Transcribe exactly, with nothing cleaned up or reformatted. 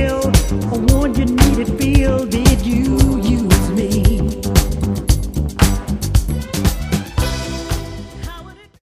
still. A one you needed feel, did you?